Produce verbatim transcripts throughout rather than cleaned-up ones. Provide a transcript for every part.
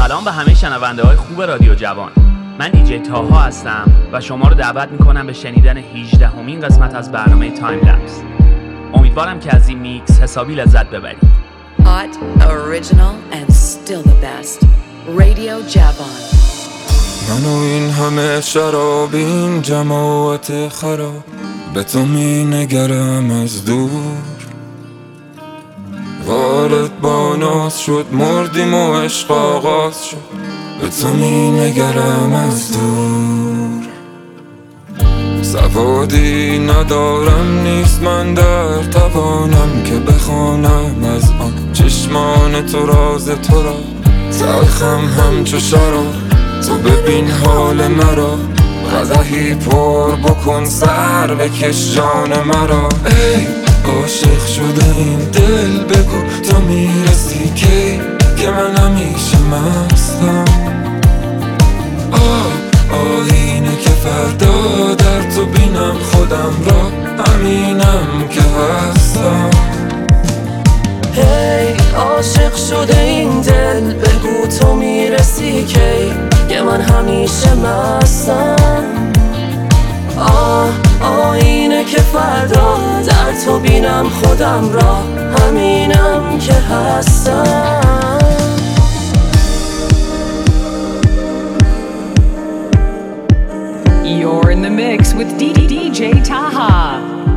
سلام به همه شنونده های خوب رادیو جوان. من دیجی تاها هستم و شما رو دعوت میکنم به شنیدن هجدهمین قسمت از برنامه تایم لپس. امیدوارم که از این میکس حسابی لذت ببرید. Hot, original and still the best. Radio جوان. منو این همه شراب، این جماعت خراب، به تو می نگرم از دور. وارد با ناز شد، مردیم و عشق آغاز شد، به تو می نگرم از دور. سوادی ندارم، نیست من در توانم که بخوانم از آن چشمان تو راز تو را. تلخم همچو شراب، تو ببین حال مرا، قدحی پر بکن سر بکش جان مرا. ای عاشق شده این دل، بگو تو میرسی کی که من همیشه مستم. آه آینه که فردا در تو بینم خودم را، همینم که هستم. هی hey, عاشق شده این دل، بگو تو میرسی کی که من همیشه مستم. آه آینه که فردا در تو بینم خودم را، همینم که هستم. You're in the mix with دی جی Taha.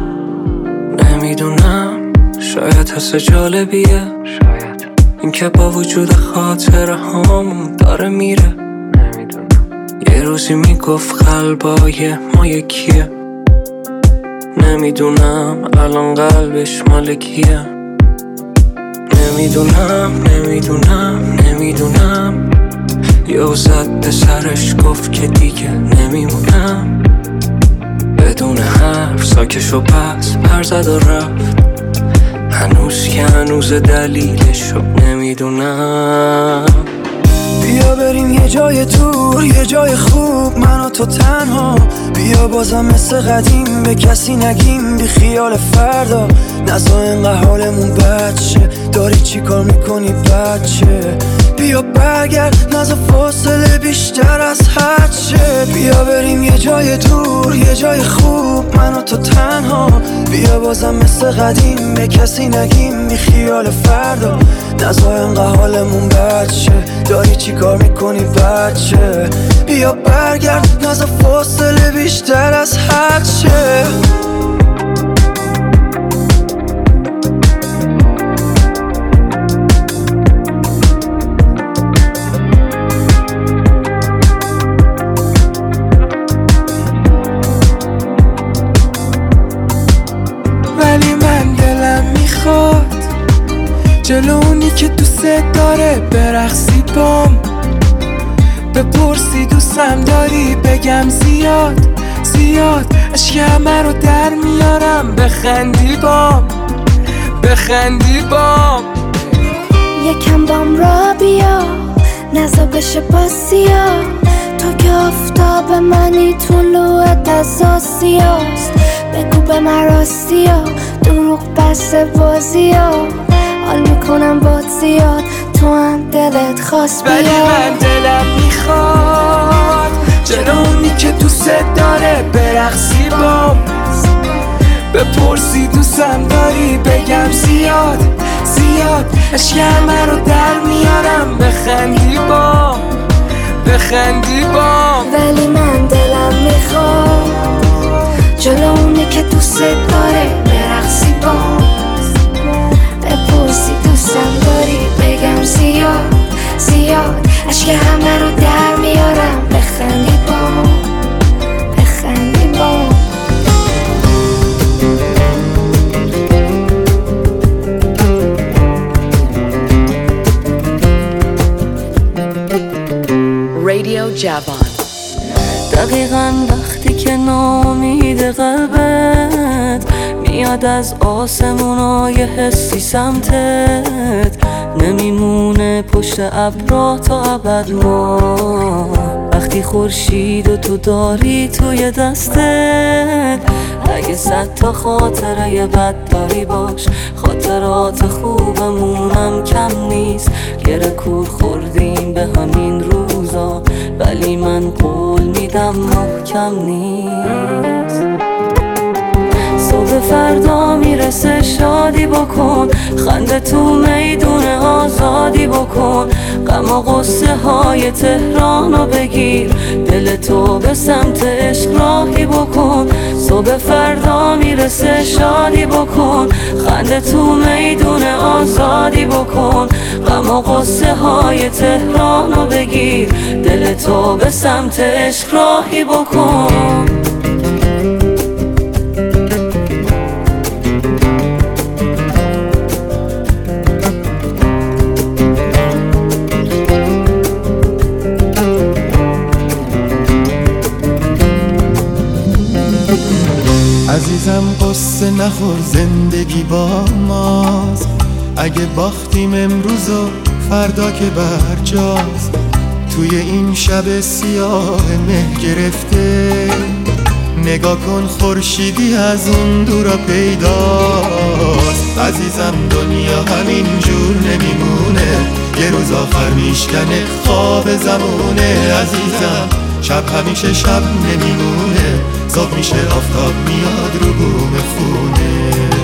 نمیدونم، شاید حس جالبیه، شاید این که با وجود خاطره هامون داره میره. نمیدونم، یه روزی میگفت قلبای ما یکیه. نمیدونم الان قلبش مال کیه. نمیدونم نمیدونم نمیدونم یه زد به سرش گفت که دیگه نمیمونم. بدون حرف ساکش و پس پر زد و رفت، هنوز که هنوز دلیلشو نمیدونم. بیا بریم یه جای دور، یه جای خوب، من و تو تنها. بیا بازم مثل قدیم به کسی نگیم، بی خیال فردا. نزا اینقدر حالمون بد شه، داری چی کار میکنی بچه؟ بیا برگرد، نزا فاصله بیشتر از حد شه. بیا بریم یه جای دور، یه جای خوب، من و تو تنها. بیا بازم مثل قدیم به کسی نگیم، بی خیال فردا. نزا اینقدر حالمون بد شه، داری چی کار میکنی بچه؟ بیا برگرد، نزا فاصله بیشتر از حد شه. ولی من دلم میخواد جلو اونی که دوست داره برقصی بام. بپرسی دوستم داری، بگم زیاد زیاد، عشق همه رو در میارم. بخندی بام، بخندی بام. یکم بام را بیا، نزا بشه باسیا. تو که آفتاب منی، طلوعت از آسیاست. بگو به من راستیا، دروغ بس بازیا. حال میکنم باد زیاد، تو هم دلت خواست بیا. ولی من دلم میخواد جلو اونی که دوست داره برقصی بام. بپرسی دوستم داری، بگم زیاد زیاد، عشق همه رو در میارم. بخندی بام، بخندی بام. ولی من دلم میخواد جلو اونی که دوست داره برقصی بام. بپرسی دوستم داری، بگم زیاد زیاد، عشق همه رو در میارم. بخندی بام، بخندی بام. Radio جوان. دقیقاً وقتی که ناامید قلبت میاد از آسمونای حسی سمتت، نمیمونه پشت ابرا تا ابد ما. وقتی خورشید و تو داری توی دستت، اگه صد تا خاطره بد داری باش، خاطرات خوبمونم کم نیست. گره کور خوردیم به همین کم نیست. صبح فردا میرسه شادی بکن، خنده تو میدون آزادی بکن، غم و غصه های تهرانو بگیر، دل تو به سمت عشق راهی بکن. صبح فردا میرسه شادی بکن، خنده تو میدون آزادی بکن، غم و غصه های تهرانو بگیر، دل تو به سمت عشق راهی بکن. عزیزم قصه نخور، زندگی با ماست، اگه باختیم امروز و فردا که برجاست. توی این شب سیاه مه گرفته، نگاه کن خورشیدی از اون دورا پیداست. عزیزم دنیا همین جور نمیمونه، یه روز آخر میشکنه خواب زمونه. عزیزم شب همیشه شب نمیمونه، صبح میشه آفتاب میاد رو بوم خونه.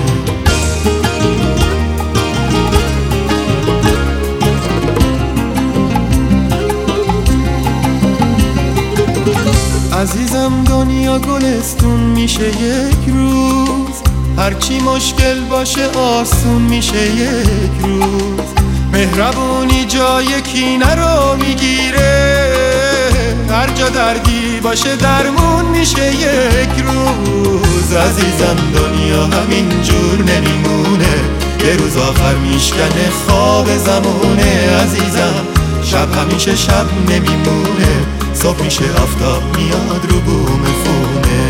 عزیزم دنیا گلستون میشه یک روز، هرچی مشکل باشه آسون میشه یک روز. مهربونی جای کینه رو میگیره، هر جا دردی باشه درمون میشه یک روز. عزیزم دنیا همین جور نمیمونه، یه روز آخر میشکنه خواب زمونه. عزیزم شب همیشه شب نمیمونه، صبح میشه آفتاب میاد رو بوم خونه.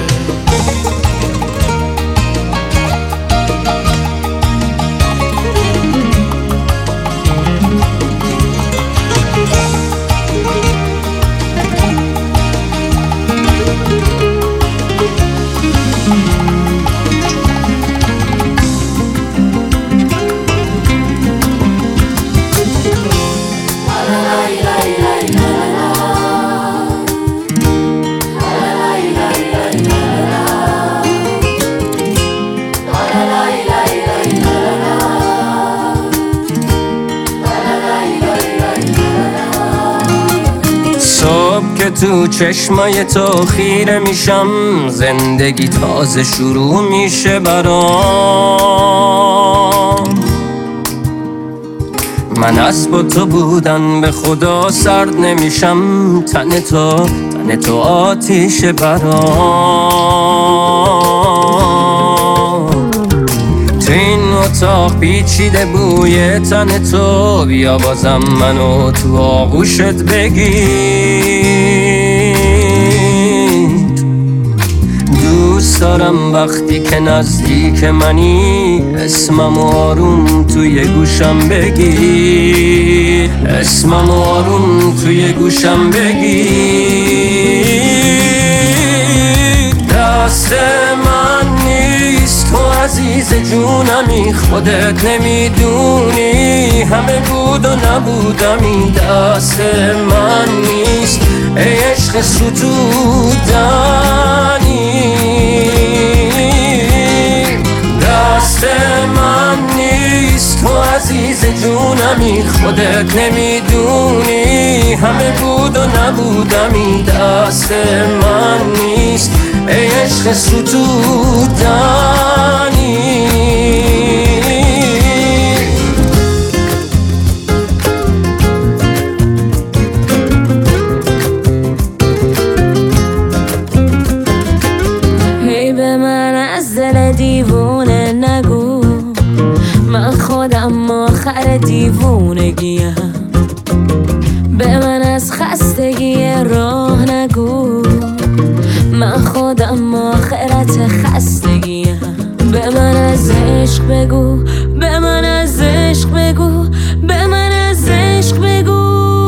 که تو چشمای تو خیره میشم، زندگی تازه شروع میشه برام. من از با تو بودن به خدا سرد نمیشم، تن تو تن تو آتیشه برام. تو این اتاق پیچیده بوی تن تو، بیا بازم منو تو آغوشت بگیر. دوست دارم وقتی که نزدیک منی، اسمم آروم توی گوشم بگی، اسمم آروم توی گوشم بگی. دست من نیست تو عزیز جونمی، خودت نمیدونی همه بود و نبودمی. دست من نیست ای عشق ستودنی، دست من نیست تو عزیز جونمی، خودت نمیدونی همه بود و نبودمی. دست من نیست ای عشق ستودنی. هی به من از دل دیوونه نگو، من خودم آخر دیوونگیم. به من از خستگی راه نگو، من خودم آخرت خستگیم. به من از عشق بگو، به من از عشق بگو، به من از عشق بگو.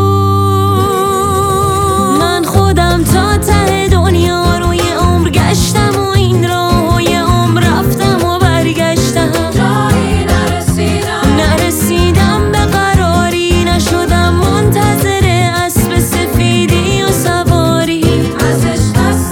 من خودم تا ته دنیا رو یه عمر گشتم و این راه و یه عمر رفتم و برگشتم، جایی نرسیدم نرسیدم به قراری، نشدم منتظر اسب سفیدی و سواری. از عشق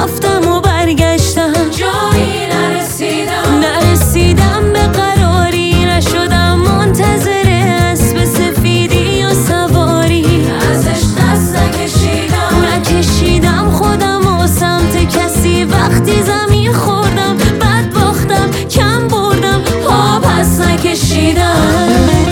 رفتم و برگشتم جایی نرسیدم نرسیدم به قراری نشدم منتظر اسب سفیدی و سواری ازش دست نکشیدم نکشیدم خودم و سمت کسی وقتی زمین خوردم بد باختم کم بردم پا پس نکشیدم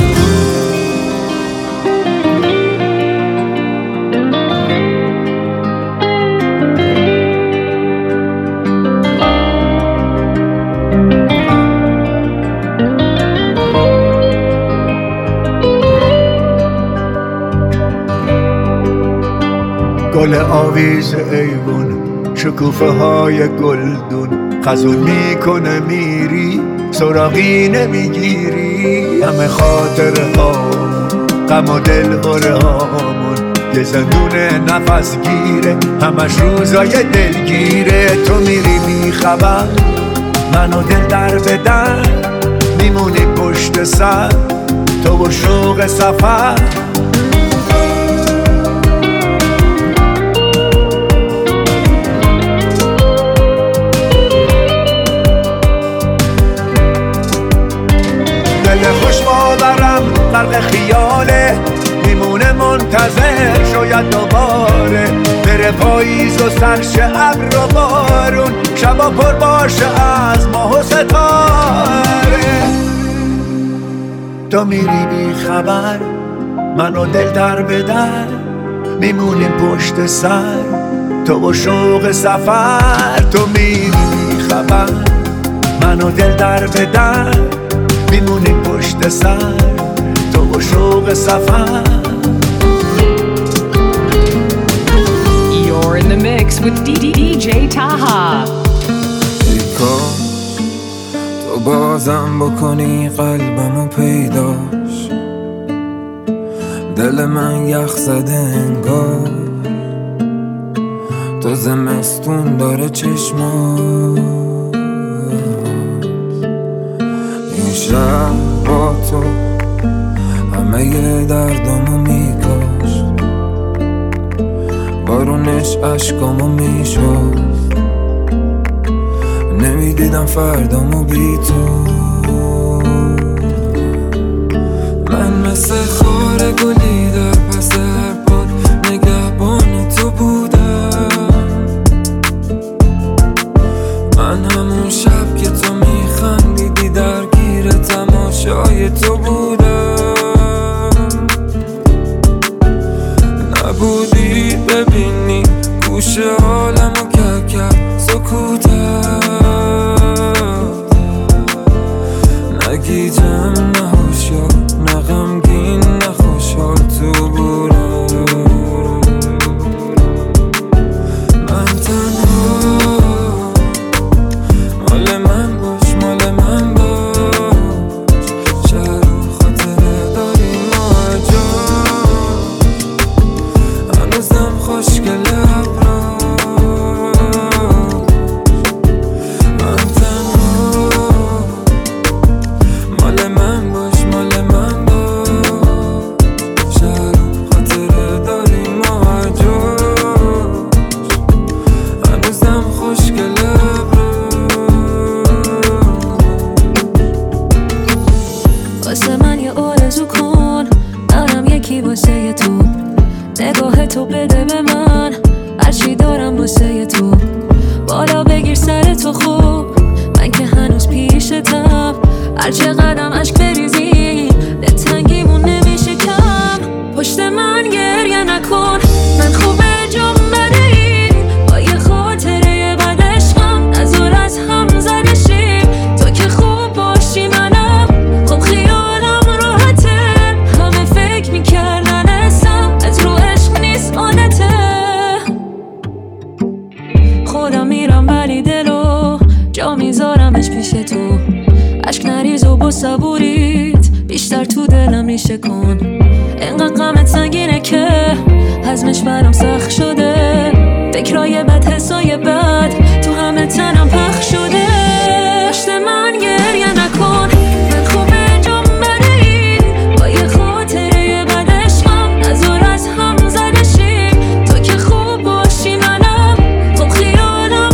گل آویز ایوون شکوفه های گلدون خزون میکنه میری سراغی نمیگیری همه خاطر هامون غم و دل بره هامون یه زندون نفس گیره همش روزای دلگیره تو میری بیخبر منو دل در بدن میمونی پشت سر تو و شوق سفر خوش باورم غرق خیاله میمونه منتظر شاید دوباره بره پاییز و سرشه ابر و بارون شبا پر باشه از ماه و ستاره تو میری بی خبر منو دل در به در میمونیم پشت سر تو و شوق سفر تو میری بی خبر منو دل در به در میمونی پشت سر تو و شوق سفر You're in the mix with دی جی Taha ایکا تو بازم بکنی قلبمو پیداش دل من یخ زده انگار تو زمستون داره چشمات شب با تو همه ی دردامو میکاشت بارونش عشقامو میشست نمیدیدم فردامو بی تو من مثل خار گلی در پس هر باد نگهبان تو بودم من همون شب که تو میخندیدی در تماشای تو بودم نبودی ببینی گوشه حالمو که کرد سکوتت نگی جمع نه هوشیار نه غمگین نه خوشحال تو بودم من تنها مال من باش مال من باش صبوریت بیشتر تو دلم ریشه کن انقدر غمت سنگینه که هضمش برام سخت شده فکرای بد حسای بد تو همه تنم پخش شده پشت من گریه نکن من خوبه جام بده این با یه خاطره بد عشقم نزار از هم زده شیم تو که خوب باشی منم خب خیالم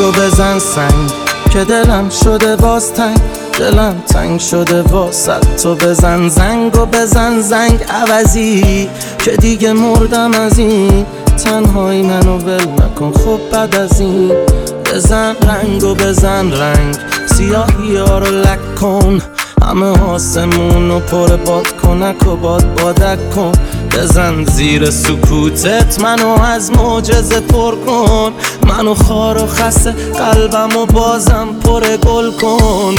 منو بزن سنگ که دلم شده باز تنگ، دلم تنگ شده واسه تو. بزن زنگ و بزن زنگ عوضی که دیگه مردم از این تنهایی، منو ول نکن خب بعد از این. بزن رنگ و بزن رنگ، سیاهی ها رو لک کن، همه آسمون رو پر باد کنک و باد بادک کن. بزن زیر سکوتت منو از معجزه پر کن، منو خار و خسته قلبم و بازم پر گل کن.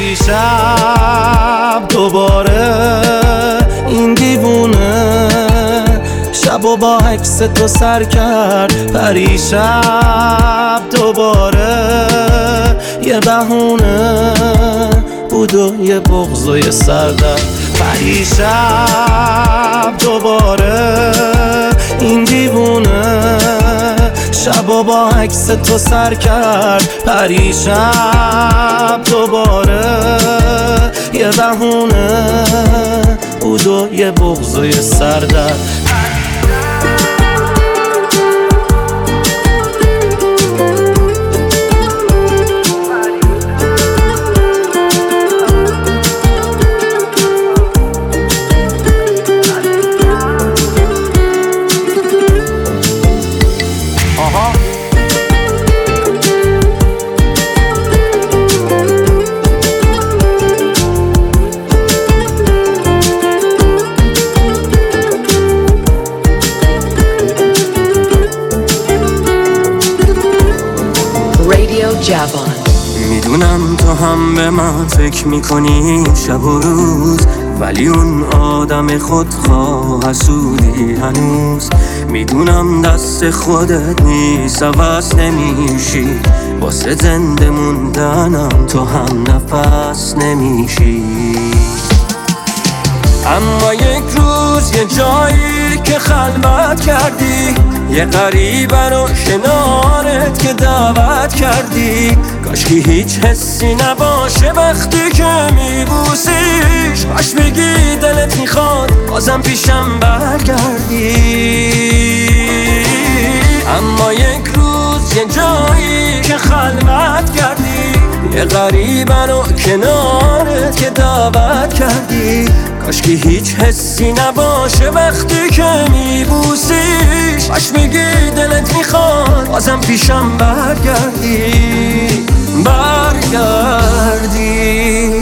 پریشب دوباره این دیوونه شب و با عکس تو سر کرد، پریشب دوباره یه بهونه بود و یه بغض و یه سردرد. پریشب دوباره این دیوونه شب و با عکس تو سر کرد، پریشب دوباره یه بهونه بود و یه بغض و یه سردرد. میدونم تو هم به من فکر میکنی شب و روز، ولی اون آدم خودخواه حسودی هنوز. میدونم دست خودت نیست عوض نمیشی، واسه زنده موندنم تو هم نفس نمیشی. اما یک روز یه جایی که خلوت کردی، یه غریبه رو کنارت که دعوت کردی. کاشکی هیچ حسی نباشه وقتی که میبوسیش، کاش بگی دلت میخواد بازم پیشم برگردی. اما یک روز یه جایی که خلوت کردی، یه غریبه رو کنارت که دعوت کردی. کاشکی هیچ حسی نباشه وقتی که میبوسیش، کاش بگی دلت میخواد بازم پیشم برگردی برگردی.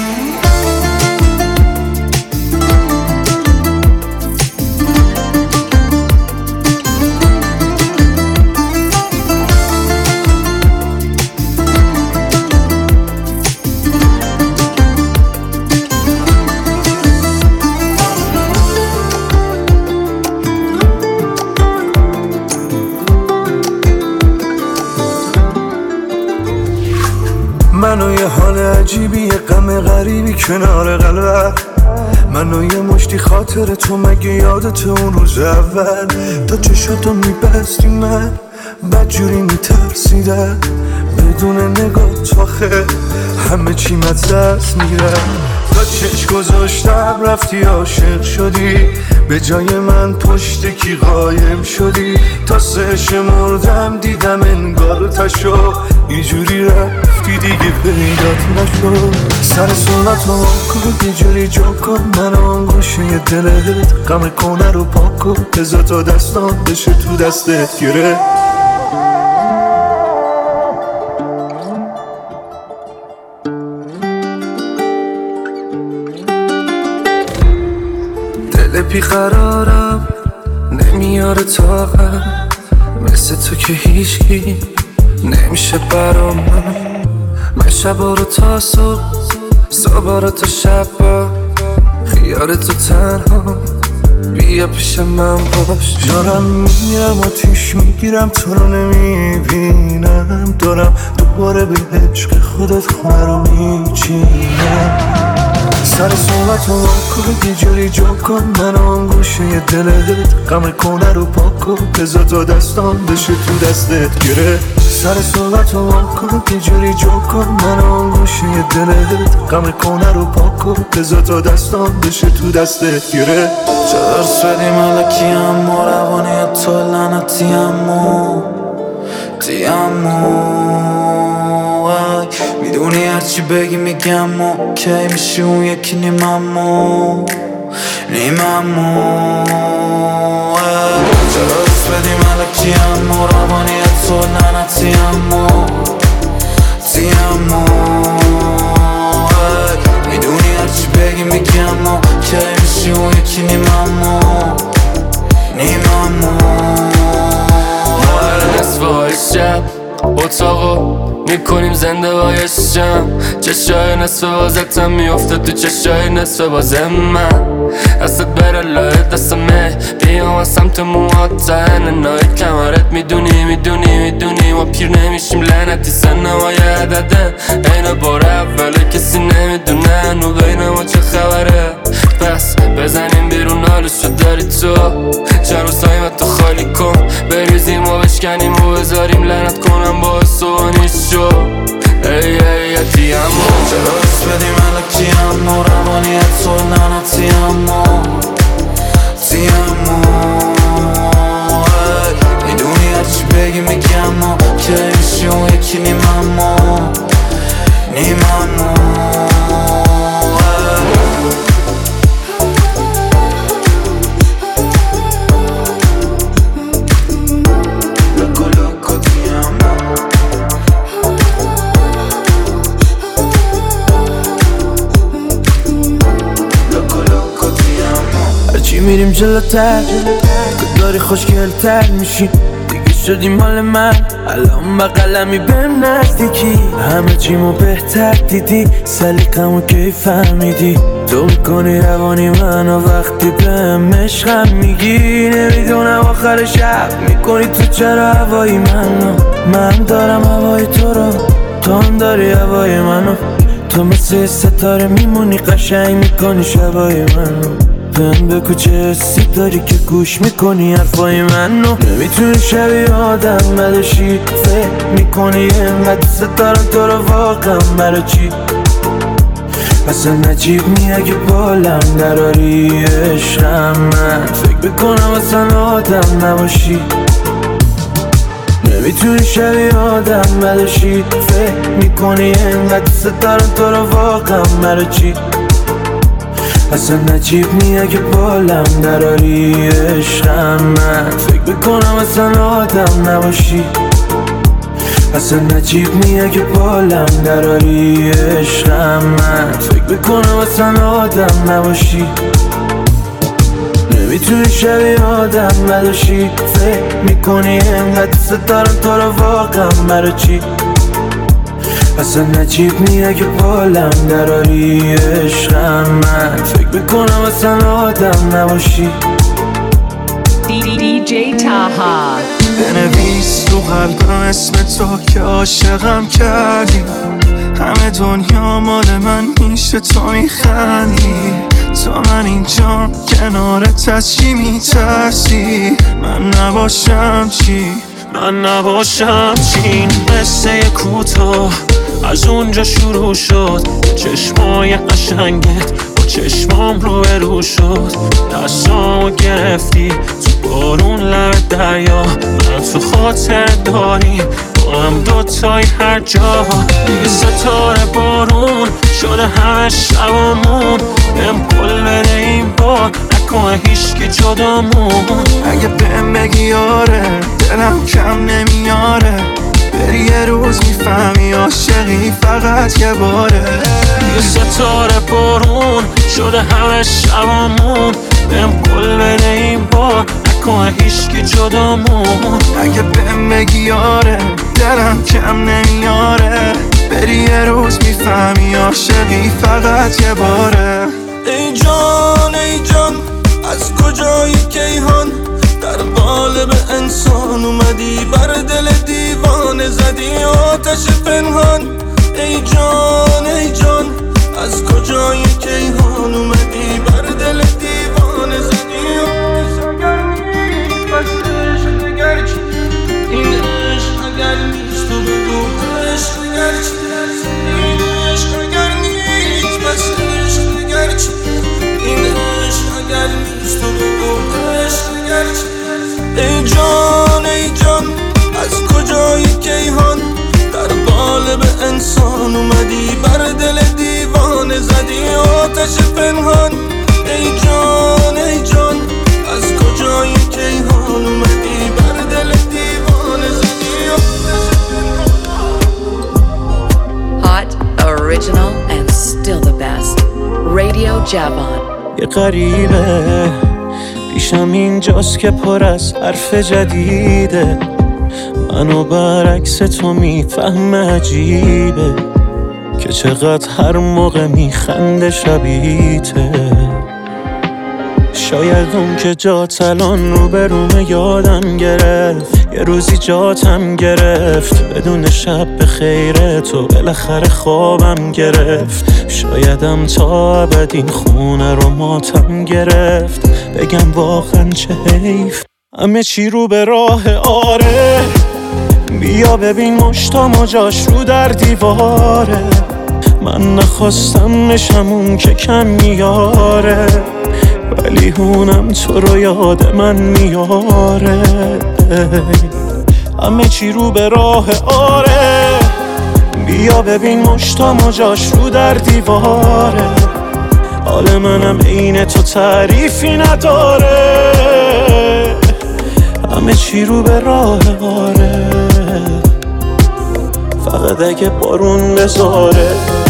منو یه حال عجیبی، یه غم غریبی کنار قلبم، منو یه مشتی خاطر تو، مگه یادت اون روز اول تا چشاتو میبستی من بدجوری میترسیدم. بدون نگاه آخه همه چی مدست میرم. تا چشم گذاشتم رفتی عاشق شدی، به جای من پشت کی قایم شدی. تا سه شمردم دیدم انگار تشو، اینجوری رفتی دیگه پیدات نشد. سر صورتو کن یه جوری جو کن، من آن گوشه دلت غم کنه رو پاک کن. بذار تا دستان بشه تو دستت گره. دل بی قرارم نمیاره طاقم، مثل تو که هیچکی نمیشه برام. من شبا رو تا صبح، صبح رو تا شبا، خیال تو تنها بیا پیش من باش. دارم میرم آتیش میگیرم تو رو نمیبینم، دارم دوباره به عشق خودت خونه رو میچینم. سر صحبتو کن یه جوری جو کن، من آن گوشه دلت غم کنه رو پاک کن. بذار تا دستان بشه تو دستت گره. سر صحبتو کن یه جوری جو کن، من آن گوشه دلت غم کنه رو پاک کن. بذار تا دستان بشه تو دستت گره. ترس بدی ملکی اما روانی تو لعنتی امو دی امو میدونی هرچی بگی میگم و کی میشی اون یکی نیممو نیممو چرا دست بدیم علکیم و روانیت تو ننتیم و تیم و میدونی هرچی بگی میگم و کی میشی اون یکی نیممو نیممو نصف های شب اتاقو میکنیم زنده بایشم چشای نصف بازتم میفته تو چشای نصف بازم من دستت بره لای دستمه بیام از سمت موهات تا اننای کمرت میدونی میدونی میدونی ما پیر نمیشیم لعنتی سنمای عدده این بار اوله کسی نمیدونه نو بین ما چه خبره پس بزنیم بیرون حالشو داری تو چند روز تایمت تو خالی کن بریزیم و بشکنیم و بذاریم لعنت کنم با سوانیش شو ای ای یتیم و چرا دست بدیم علکیم و روانیت تو ننتیم و تیم و میدونی هرچی بگی میگم و کی میشی اون یکی نیمم و نیمم و میریم جلوتر تو داری خوشگلتر میشی دیگه شدی مال من الان بقلمی بهم نزدیکی همه چیمو بهتر دیدی سلیقمو کی فهمیدی تو میکنی روانی منو وقتی بهم عشقم میگی نمیدونم آخر شب میکنی تو چرا هوایی منو من دارم هوای تو رو تو هم داری هوای منو تو مثل ستاره میمونی قشنگ میکنی شبای منو بهم بگو چه حسی داری که گوش میکنی حرفای منو نمیتونی شبیه آدم بدشی فکر میکنی اینقدر دوست دارم تو رو واقعا برای چی اصلا نجیب نی اگه بالم دراری عشقم من فکر بکنم اصلا آدم نباشی نمیتونی شبیه آدم بدشی فکر میکنی اینقدر دوست دارم تو رو واقعا برای چی اصلا نجیب نی اگه بالم دراری عشقم من فکر بکنم اصلا آدم نباشی اصلا نجیب نی اگه بالم دراری عشقم من فکر بکنم اصلا آدم نباشی نمیتونی شبیه آدم نداشی فکر میکنی اینقدر دوست دارم تو رو واقعا برای چی اصلا نجیب نی اگه بالم دراری عشقم من فکر بکنم اصلا آدم نباشی دی جی تاها بنویس تو قلبم اسم تو که عاشقم کردی همه دنیا مال من میشه تو میخندی تو من اینجا کنارت از چی میترسی من نباشم چی من نباشم چی قصه کوتاه از اونجا شروع شد چشمای قشنگت با چشمام رو برو شد دستامو گرفتی تو بارون لب دریا من تو خاطر داریم با هم دوتای هر جا دیگه ستاره بارون شده همه شبامون بهم قول بده این بار نکنه هیچکی جدامون اگه بهم بگی آره دلم کم نمیاره بری یه روز میفهمی عاشقی فقط یه باره یه ستاره بارون شده همه شبامون بهم قول بده این بار نکنه هیچکی جدامون اگه بهم بگی آره دلم کم نمیاره بری یه روز میفهمی عاشقی فقط یه باره ای جان ای جان از کجایی کیهان در قالب انسان اومدی بر دل دیوانه زدی آتش پنهان ای جان ای جان از کجای کیهان اومدی بر دل دیوانه زدی آتش اگر نیست بس عشق اگر چی این عشق اگر نیست تو بگو عشق اگر چی این عشق اگر نیست بس عشق اگر چی این عشق اگر نیست تو بگو عشق اگر چی ای جان ای جان از کجای کیهان در قالب انسان زدی آتش پنهان. ای جان ای جان از کجای کیهان اومدی بر دل دیوانه زدی آتش پنهان. Hot, original, and still the best. Radio Javon. یه غریبه پیشم اینجاست که پر از حرف جدیده، منو برعکس تو میفهم عجیبه که چقدر هر موقع میخنده شبیته. شاید اون که جات الان رو به رومه یادم گرفت، یه روزی جاتم گرفت بدون شب به خیره تو بالاخره خوابم گرفت. شایدم تا ابد این خونه رو ماتم گرفت، بگم واقعا چه حیف همه چی رو به راه آره. بیا ببین مشتام و جاش رو در دیواره، من نخواستم بشم اون که کم میاره، ولی هونم تو رو یاد من میاره. همه چی رو به راه آره. بیا ببین مشتام و جاش رو در دیواره، حال منم عین تو تعریفی نداره. همه چی رو به راه آره، فقط اگه بارون بذاره.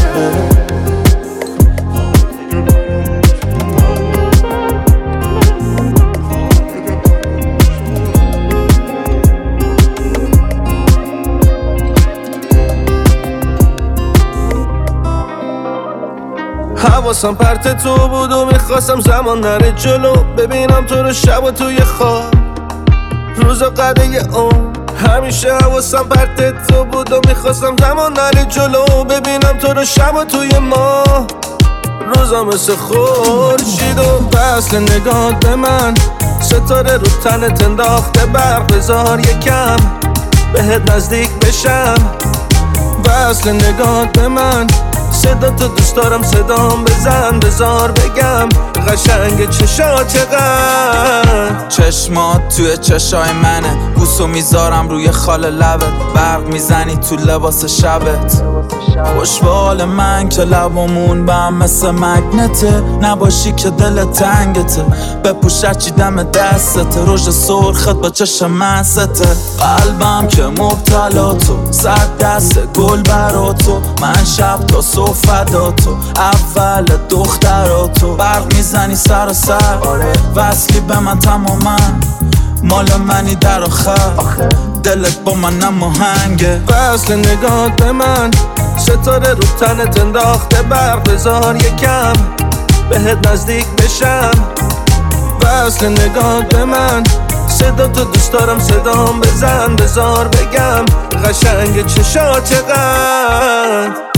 حواسم پرت تو بود و میخواستم زمان نره جلو، ببینم تو رو شب و توی خواب روزا قده اون. همیشه حواسم پرت تو بود و میخواستم زمان نره جلو، ببینم تو رو شب و توی ما روزا مثل خورشید و وصل نگاه به من. ستاره رو تنت انداخته برق، بذار یکم بهت نزدیک بشم. وصل نگاه به من، صدا تو دوست دارم صدام بزن، بذار بگم قشنگ چشات چقدر. چشمات توی چشای منه، بوسو میذارم روی خال لبت، برق میزنی تو لباس شبت. خوش به حال من که لبامون به هم مثل مگنته، نباشی که دل تنگته، بپوشت چی دم دستته، رژ سرخت با چشم مسته. قلبم که مبتلا تو، صد دست گل برا تو، من شب تا صبح فدا تو، اول دختراتو. برق میزنی سر و سر، وصلی به من تماما، مال منی در آخر، دلت با من هماهنگه. وصل نگاه به من، ستاره رو تنت انداخته برق، بذار یکم بهت نزدیک بشم. وصل نگاه به من، صدا تو دوست دارم صدام بزن، بذار بگم قشنگ چشات چقدر.